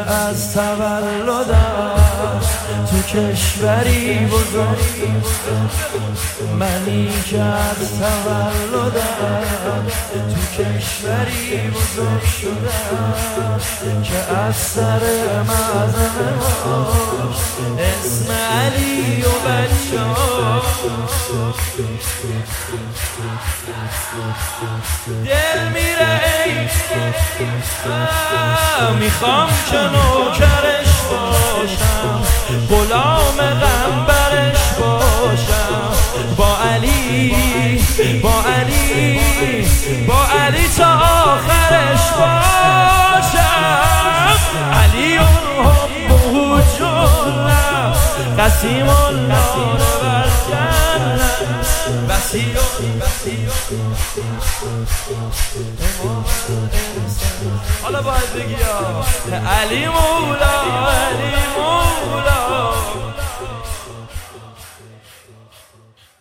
از تولدم تو کشوری بزرگ، منی که از تولدم تو کشوری بزرگ شدم که از سر مغزم اسم علی و بچه دل میره میخوام که نوکرش باشم، غلام غمبرش باشم، با علی با علی با علی تا آخرش باشم. علی حبه جنة قسیم النار والجنة وسیع حالا باید بگی علی مولا علی مولا.